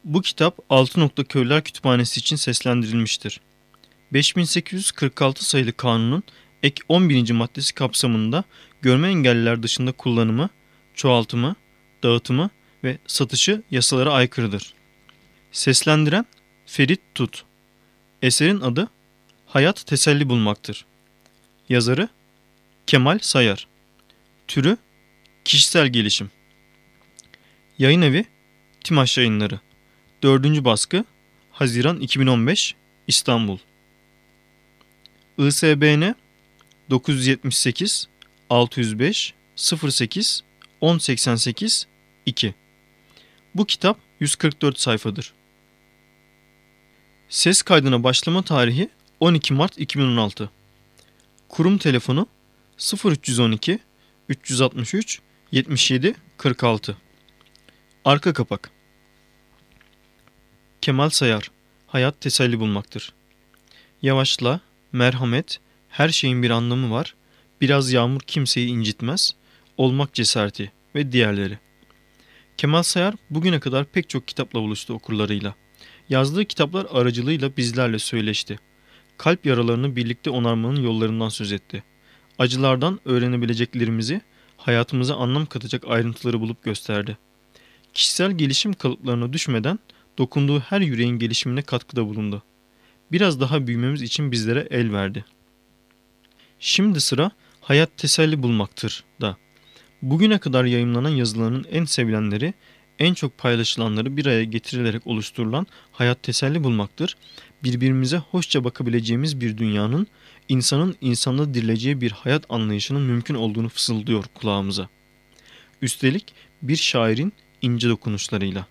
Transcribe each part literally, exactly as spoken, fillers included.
Bu kitap Altınok'ta Köylüler Kütüphanesi için seslendirilmiştir. beş bin sekiz yüz kırk altı sayılı kanunun ek on birinci maddesi kapsamında görme engelliler dışında kullanımı, çoğaltımı, dağıtımı ve satışı yasalara aykırıdır. Seslendiren Ferit Tut. Eserin adı Hayat Teselli Bulmaktır. Yazarı Kemal Sayar. Türü kişisel gelişim. Yayın evi Timaş Yayınları. dördüncü baskı Haziran iki bin on beş İstanbul. I S B N dokuz yüz yetmiş sekiz altı yüz beş sıfır sekiz on seksen sekiz iki. Bu kitap yüz kırk dört sayfadır. Ses kaydına başlama tarihi on iki Mart iki bin on altı. Kurum telefonu sıfır üç on iki üç altı üç yetmiş yedi kırk altı. Arka kapak. Kemal Sayar. Hayat teselli bulmaktır. Yavaşla, merhamet, her şeyin bir anlamı var, biraz yağmur kimseyi incitmez, olmak cesareti ve diğerleri. Kemal Sayar bugüne kadar pek çok kitapla buluştu okurlarıyla. Yazdığı kitaplar aracılığıyla bizlerle söyleşti. Kalp yaralarını birlikte onarmanın yollarından söz etti. Acılardan öğrenebileceklerimizi, hayatımıza anlam katacak ayrıntıları bulup gösterdi. Kişisel gelişim kalıplarına düşmeden dokunduğu her yüreğin gelişimine katkıda bulundu. Biraz daha büyümemiz için bizlere el verdi. Şimdi sıra Hayat Teselli Bulmaktır da. Bugüne kadar yayımlanan yazılarının en sevilenleri, en çok paylaşılanları bir araya getirilerek oluşturulan Hayat Teselli Bulmaktır, birbirimize hoşça bakabileceğimiz bir dünyanın, insanın insanda dirileceği bir hayat anlayışının mümkün olduğunu fısıldıyor kulağımıza. Üstelik bir şairin ince dokunuşlarıyla.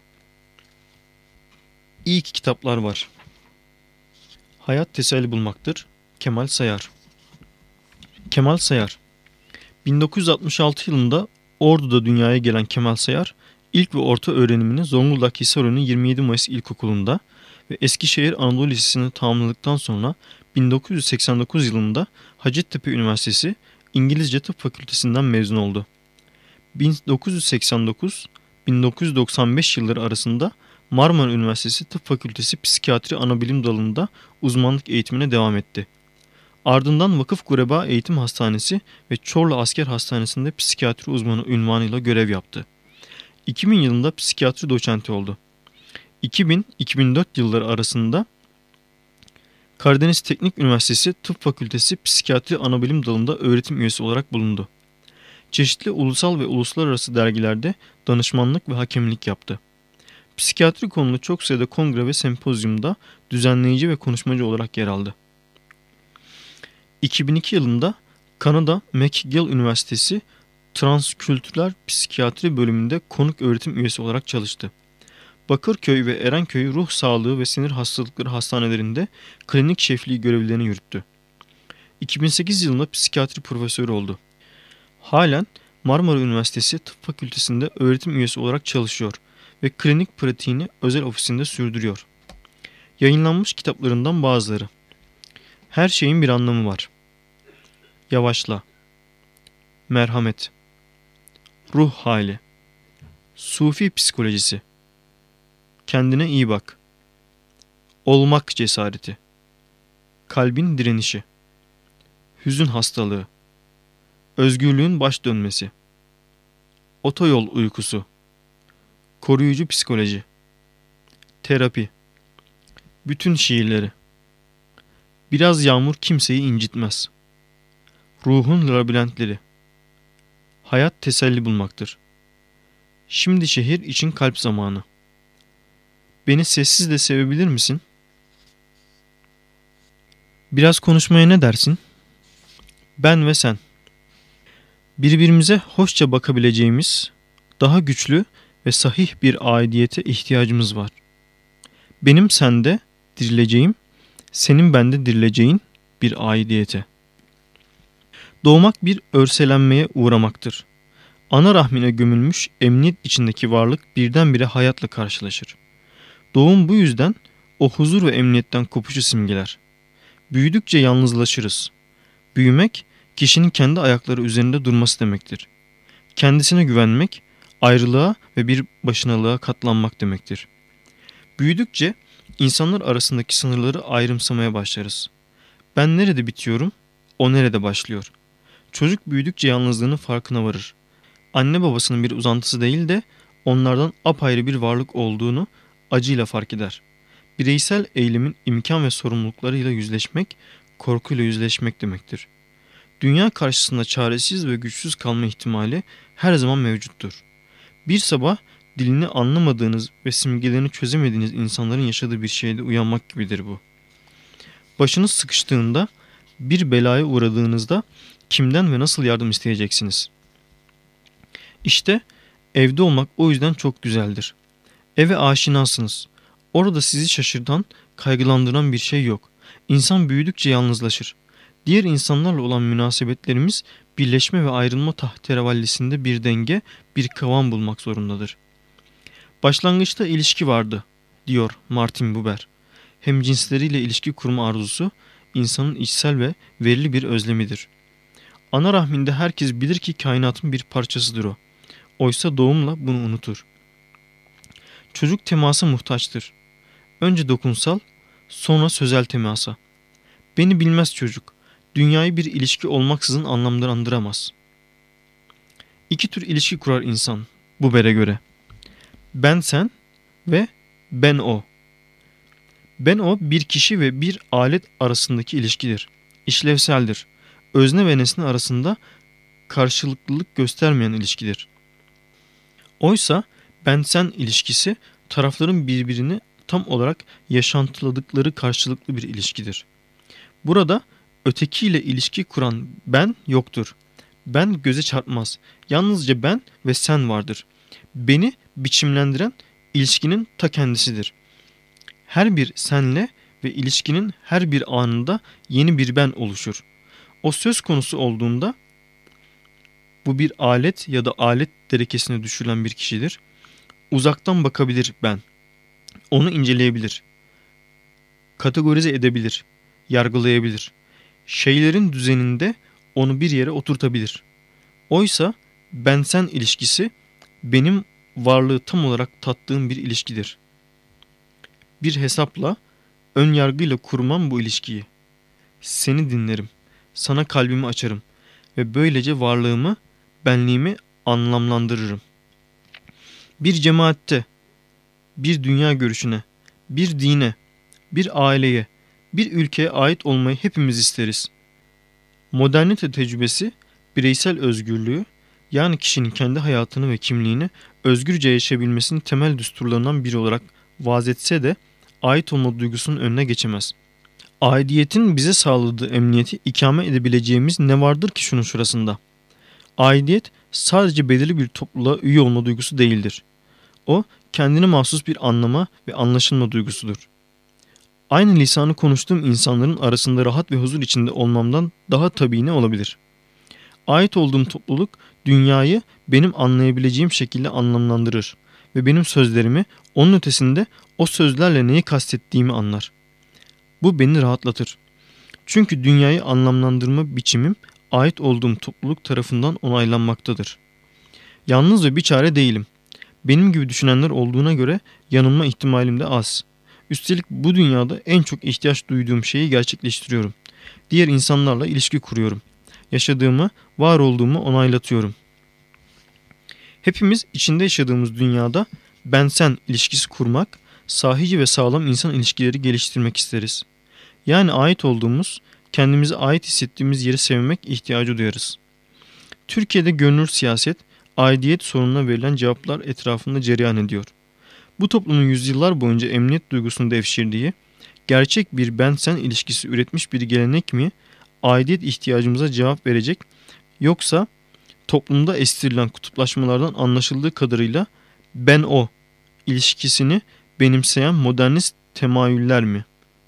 İyi ki kitaplar var. Hayat Teselli Bulmaktır. Kemal Sayar. Kemal Sayar. bin dokuz yüz altmış altı yılında Ordu'da dünyaya gelen Kemal Sayar, ilk ve orta öğrenimini Zonguldak Hisarönü yirmi yedi Mayıs İlkokulu'nda ve Eskişehir Anadolu Lisesi'ni tamamladıktan sonra bin dokuz yüz seksen dokuz yılında Hacettepe Üniversitesi İngilizce Tıp Fakültesinden mezun oldu. bin dokuz yüz seksen dokuz - bin dokuz yüz doksan beş yılları arasında Marmara Üniversitesi Tıp Fakültesi Psikiyatri Anabilim Dalı'nda uzmanlık eğitimine devam etti. Ardından Vakıf Gureba Eğitim Hastanesi ve Çorlu Asker Hastanesi'nde psikiyatri uzmanı unvanıyla görev yaptı. iki bin yılında psikiyatri doçenti oldu. iki bin - iki bin dört yılları arasında Karadeniz Teknik Üniversitesi Tıp Fakültesi Psikiyatri Anabilim Dalı'nda öğretim üyesi olarak bulundu. Çeşitli ulusal ve uluslararası dergilerde danışmanlık ve hakemlik yaptı. Psikiyatri konulu çok sayıda kongre ve sempozyumda düzenleyici ve konuşmacı olarak yer aldı. iki bin iki yılında Kanada McGill Üniversitesi Transkültürel Psikiyatri bölümünde konuk öğretim üyesi olarak çalıştı. Bakırköy ve Erenköy Ruh Sağlığı ve Sinir Hastalıkları Hastanelerinde klinik şefliği görevlerini yürüttü. iki bin sekiz yılında psikiyatri profesörü oldu. Halen Marmara Üniversitesi Tıp Fakültesi'nde öğretim üyesi olarak çalışıyor ve klinik pratiğini özel ofisinde sürdürüyor. Yayınlanmış kitaplarından bazıları: Her şeyin bir anlamı var. Yavaşla. Merhamet. Ruh hali. Sufi psikolojisi. Kendine iyi bak. Olmak cesareti. Kalbin direnişi. Hüzün hastalığı. Özgürlüğün baş dönmesi. Otoyol uykusu. Koruyucu psikoloji. Terapi. Bütün şiirleri. Biraz yağmur kimseyi incitmez. Ruhun labirentleri. Hayat teselli bulmaktır. Şimdi şehir için kalp zamanı. Beni sessiz de sevebilir misin? Biraz konuşmaya ne dersin? Ben ve sen. Birbirimize hoşça bakabileceğimiz, daha güçlü ve sahih bir aidiyete ihtiyacımız var. Benim sende dirileceğim, senin bende dirileceğin bir aidiyete. Doğmak bir örselenmeye uğramaktır. Ana rahmine gömülmüş emniyet içindeki varlık birdenbire hayatla karşılaşır. Doğum bu yüzden o huzur ve emniyetten kopuşu simgeler. Büyüdükçe yalnızlaşırız. Büyümek, kişinin kendi ayakları üzerinde durması demektir. Kendisine güvenmek, ayrılığa ve bir başınalığa katlanmak demektir. Büyüdükçe insanlar arasındaki sınırları ayrımsamaya başlarız. Ben nerede bitiyorum, o nerede başlıyor. Çocuk büyüdükçe yalnızlığının farkına varır. Anne babasının bir uzantısı değil de onlardan apayrı bir varlık olduğunu acıyla fark eder. Bireysel eğilimin imkan ve sorumluluklarıyla yüzleşmek, korkuyla yüzleşmek demektir. Dünya karşısında çaresiz ve güçsüz kalma ihtimali her zaman mevcuttur. Bir sabah dilini anlamadığınız ve simgelerini çözemediğiniz insanların yaşadığı bir şeyde uyanmak gibidir bu. Başınız sıkıştığında, bir belaya uğradığınızda kimden ve nasıl yardım isteyeceksiniz? İşte evde olmak o yüzden çok güzeldir. Eve aşinasınız. Orada sizi şaşırtan, kaygılandıran bir şey yok. İnsan büyüdükçe yalnızlaşır. Diğer insanlarla olan münasebetlerimiz birleşme ve ayrılma tahterevallisinde bir denge, bir kıvam bulmak zorundadır. Başlangıçta ilişki vardı, diyor Martin Buber. Hemcinsleriyle ilişki kurma arzusu, insanın içsel ve verili bir özlemidir. Ana rahminde herkes bilir ki kainatın bir parçasıdır o. Oysa doğumla bunu unutur. Çocuk temasa muhtaçtır. Önce dokunsal, sonra sözel temasa. Beni bilmez çocuk. Dünyayı bir ilişki olmaksızın anlamlandıramaz. İki tür ilişki kurar insan, Buber'e göre. Ben sen ve ben o. Ben o bir kişi ve bir alet arasındaki ilişkidir. İşlevseldir. Özne ve nesne arasında karşılıklılık göstermeyen ilişkidir. Oysa ben sen ilişkisi tarafların birbirini tam olarak yaşantıladıkları karşılıklı bir ilişkidir. Burada ötekiyle ilişki kuran ben yoktur. Ben göze çarpmaz. Yalnızca ben ve sen vardır. Beni biçimlendiren ilişkinin ta kendisidir. Her bir senle ve ilişkinin her bir anında yeni bir ben oluşur. O söz konusu olduğunda bu bir alet ya da alet derekesine düşürülen bir kişidir. Uzaktan bakabilir ben. Onu inceleyebilir. Kategorize edebilir. Yargılayabilir. Şeylerin düzeninde onu bir yere oturtabilir. Oysa ben-sen ilişkisi benim varlığı tam olarak tattığım bir ilişkidir. Bir hesapla, ön yargıyla kurmam bu ilişkiyi. Seni dinlerim, sana kalbimi açarım ve böylece varlığımı, benliğimi anlamlandırırım. Bir cemaatte, bir dünya görüşüne, bir dine, bir aileye, bir ülkeye ait olmayı hepimiz isteriz. Modernite tecrübesi bireysel özgürlüğü, yani kişinin kendi hayatını ve kimliğini özgürce yaşayabilmesinin temel düsturlarından biri olarak vaaz etse de ait olma duygusunun önüne geçemez. Aidiyetin bize sağladığı emniyeti ikame edebileceğimiz ne vardır ki şunun şurasında? Aidiyet sadece belirli bir topluluğa üye olma duygusu değildir. O kendine mahsus bir anlama ve anlaşılma duygusudur. Aynı lisanı konuştuğum insanların arasında rahat ve huzur içinde olmamdan daha tabii ne olabilir? Ait olduğum topluluk dünyayı benim anlayabileceğim şekilde anlamlandırır ve benim sözlerimi onun ötesinde o sözlerle neyi kastettiğimi anlar. Bu beni rahatlatır. Çünkü dünyayı anlamlandırma biçimim ait olduğum topluluk tarafından onaylanmaktadır. Yalnız ve biçare değilim. Benim gibi düşünenler olduğuna göre yanılma ihtimalim de az. Üstelik bu dünyada en çok ihtiyaç duyduğum şeyi gerçekleştiriyorum. Diğer insanlarla ilişki kuruyorum. Yaşadığımı, var olduğumu onaylatıyorum. Hepimiz içinde yaşadığımız dünyada ben-sen ilişkisi kurmak, sahici ve sağlam insan ilişkileri geliştirmek isteriz. Yani ait olduğumuz, kendimize ait hissettiğimiz yeri sevmek ihtiyacı duyarız. Türkiye'de görünür siyaset, aidiyet sorununa verilen cevaplar etrafında cereyan ediyor. Bu toplumun yüzyıllar boyunca emniyet duygusunu devşirdiği, gerçek bir ben-sen ilişkisi üretmiş bir gelenek mi, aidiyet ihtiyacımıza cevap verecek, yoksa toplumda estirilen kutuplaşmalardan anlaşıldığı kadarıyla ben-o ilişkisini benimseyen modernist temayüller mi?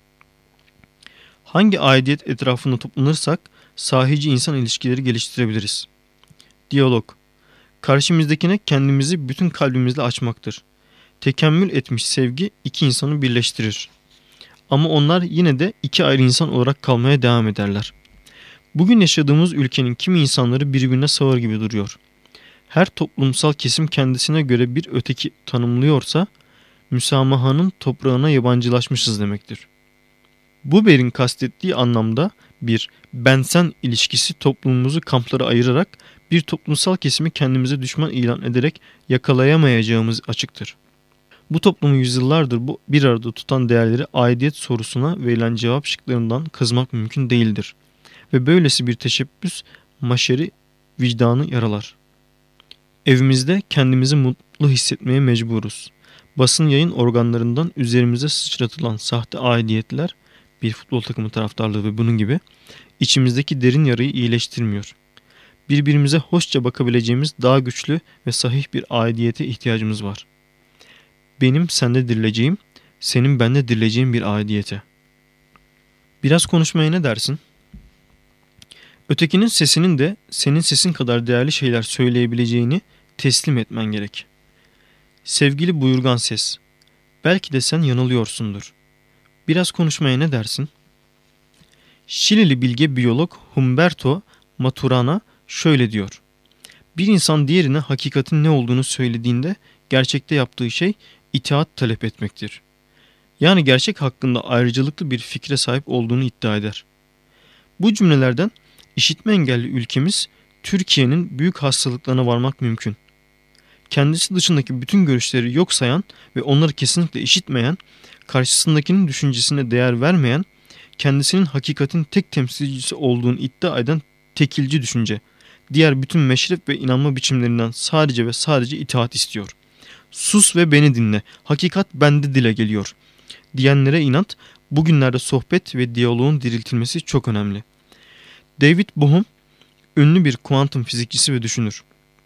Hangi aidiyet etrafında toplanırsak sahici insan ilişkileri geliştirebiliriz? Diyalog. Karşımızdakine kendimizi bütün kalbimizle açmaktır. Tekemmül etmiş sevgi iki insanı birleştirir. Ama onlar yine de iki ayrı insan olarak kalmaya devam ederler. Bugün yaşadığımız ülkenin kimi insanları birbirine sağır gibi duruyor. Her toplumsal kesim kendisine göre bir öteki tanımlıyorsa, müsamahanın toprağına yabancılaşmışız demektir. Buber'in kastettiği anlamda bir ben-sen ilişkisi toplumumuzu kamplara ayırarak bir toplumsal kesimi kendimize düşman ilan ederek yakalayamayacağımız açıktır. Bu toplumu yüzyıllardır bu bir arada tutan değerleri aidiyet sorusuna verilen cevap şıklarından kazımak mümkün değildir. Ve böylesi bir teşebbüs maşeri vicdanı yaralar. Evimizde kendimizi mutlu hissetmeye mecburuz. Basın yayın organlarından üzerimize sıçratılan sahte aidiyetler, bir futbol takımı taraftarlığı ve bunun gibi, içimizdeki derin yarayı iyileştirmiyor. Birbirimize hoşça bakabileceğimiz daha güçlü ve sahih bir aidiyete ihtiyacımız var. Benim sende dirileceğim, senin bende dirileceğin bir aidiyete. Biraz konuşmaya ne dersin? Ötekinin sesinin de senin sesin kadar değerli şeyler söyleyebileceğini teslim etmen gerek. Sevgili buyurgan ses, belki de sen yanılıyorsundur. Biraz konuşmaya ne dersin? Şilili bilge biyolog Humberto Maturana şöyle diyor. Bir insan diğerine hakikatin ne olduğunu söylediğinde gerçekte yaptığı şey itaat talep etmektir. Yani gerçek hakkında ayrıcalıklı bir fikre sahip olduğunu iddia eder. Bu cümlelerden işitme engelli ülkemiz Türkiye'nin büyük hastalıklarına varmak mümkün. Kendisi dışındaki bütün görüşleri yok sayan ve onları kesinlikle işitmeyen, karşısındakinin düşüncesine değer vermeyen, kendisinin hakikatin tek temsilcisi olduğunu iddia eden tekilci düşünce, diğer bütün meşrep ve inanma biçimlerinden sadece ve sadece itaat istiyor. Sus ve beni dinle, hakikat bende dile geliyor diyenlere inat, bugünlerde sohbet ve diyaloğun diriltilmesi çok önemli. David Bohm, ünlü bir kuantum fizikçisi ve düşünür.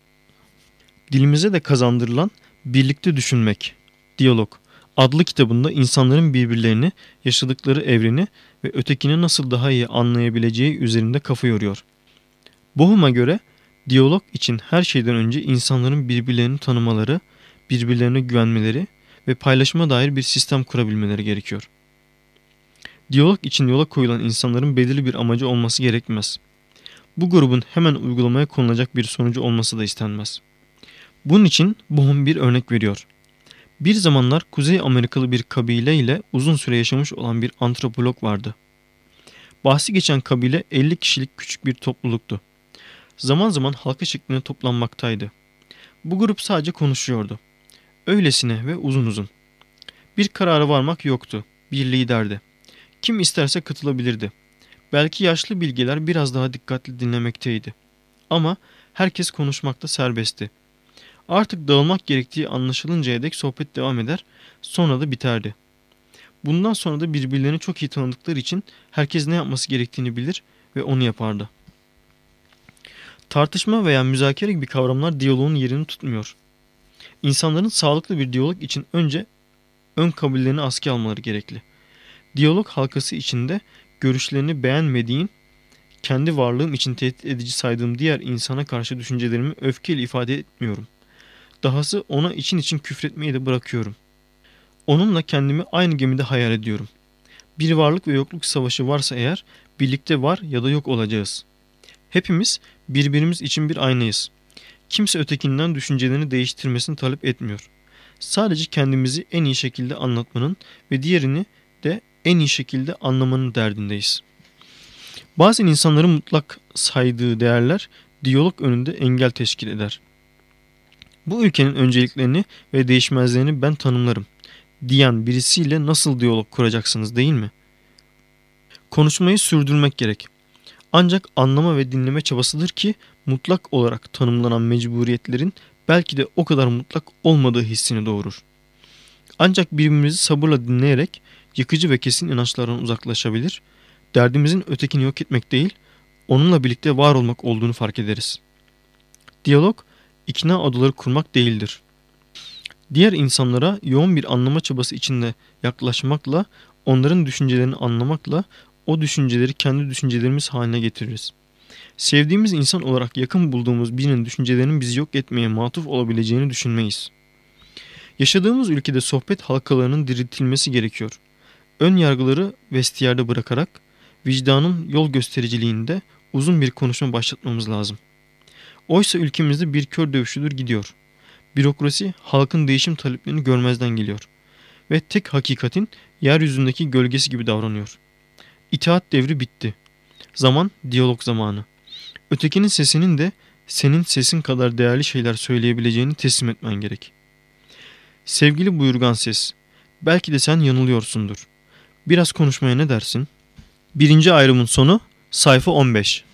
Dilimize de kazandırılan Birlikte Düşünmek, Diyalog adlı kitabında insanların birbirlerini, yaşadıkları evreni ve ötekini nasıl daha iyi anlayabileceği üzerinde kafa yoruyor. Bohm'a göre diyalog için her şeyden önce insanların birbirlerini tanımaları, birbirlerine güvenmeleri ve paylaşıma dair bir sistem kurabilmeleri gerekiyor. Diyalog için yola koyulan insanların belirli bir amacı olması gerekmez. Bu grubun hemen uygulamaya konulacak bir sonucu olması da istenmez. Bunun için Bohm bir örnek veriyor. Bir zamanlar Kuzey Amerikalı bir kabile ile uzun süre yaşamış olan bir antropolog vardı. Bahsi geçen kabile elli kişilik küçük bir topluluktu. Zaman zaman halka şeklinde toplanmaktaydı. Bu grup sadece konuşuyordu. Öylesine ve uzun uzun. Bir karara varmak yoktu. Bir liderdi. Kim isterse katılabilirdi. Belki yaşlı bilgeler biraz daha dikkatli dinlemekteydi. Ama herkes konuşmakta serbestti. Artık dağılmak gerektiği anlaşılıncaya dek sohbet devam eder, sonra da biterdi. Bundan sonra da birbirlerini çok iyi tanıdıkları için herkes ne yapması gerektiğini bilir ve onu yapardı. Tartışma veya müzakere gibi kavramlar diyaloğun yerini tutmuyor. İnsanların sağlıklı bir diyalog için önce ön kabullerini askıya almaları gerekli. Diyalog halkası içinde görüşlerini beğenmediğin, kendi varlığım için tehdit edici saydığım diğer insana karşı düşüncelerimi öfkeyle ifade etmiyorum. Dahası ona için için küfretmeyi de bırakıyorum. Onunla kendimi aynı gemide hayal ediyorum. Bir varlık ve yokluk savaşı varsa eğer, birlikte var ya da yok olacağız. Hepimiz birbirimiz için bir aynayız. Kimse ötekinden düşüncelerini değiştirmesini talep etmiyor. Sadece kendimizi en iyi şekilde anlatmanın ve diğerini de en iyi şekilde anlamanın derdindeyiz. Bazen insanların mutlak saydığı değerler diyalog önünde engel teşkil eder. Bu ülkenin önceliklerini ve değişmezlerini ben tanımlarım diyen birisiyle nasıl diyalog kuracaksınız, değil mi? Konuşmayı sürdürmek gerek. Ancak anlama ve dinleme çabasıdır ki mutlak olarak tanımlanan mecburiyetlerin belki de o kadar mutlak olmadığı hissini doğurur. Ancak birbirimizi sabırla dinleyerek yıkıcı ve kesin inançlardan uzaklaşabilir, derdimizin ötekini yok etmek değil, onunla birlikte var olmak olduğunu fark ederiz. Diyalog, ikna odaları kurmak değildir. Diğer insanlara yoğun bir anlama çabası içinde yaklaşmakla, onların düşüncelerini anlamakla o düşünceleri kendi düşüncelerimiz haline getiririz. Sevdiğimiz insan olarak yakın bulduğumuz birinin düşüncelerinin bizi yok etmeye matuf olabileceğini düşünmeyiz. Yaşadığımız ülkede sohbet halkalarının diriltilmesi gerekiyor. Ön yargıları vestiyerde bırakarak vicdanın yol göstericiliğinde uzun bir konuşma başlatmamız lazım. Oysa ülkemizde bir kör dövüşüdür gidiyor. Bürokrasi halkın değişim taleplerini görmezden geliyor. ve tek hakikatin yeryüzündeki gölgesi gibi davranıyor. İtaat devri bitti. Zaman diyalog zamanı. Ötekinin sesinin de senin sesin kadar değerli şeyler söyleyebileceğini teslim etmen gerek. Sevgili buyurgan ses, belki de sen yanılıyorsundur. Biraz konuşmaya ne dersin? Birinci ayrımın sonu, sayfa on beş.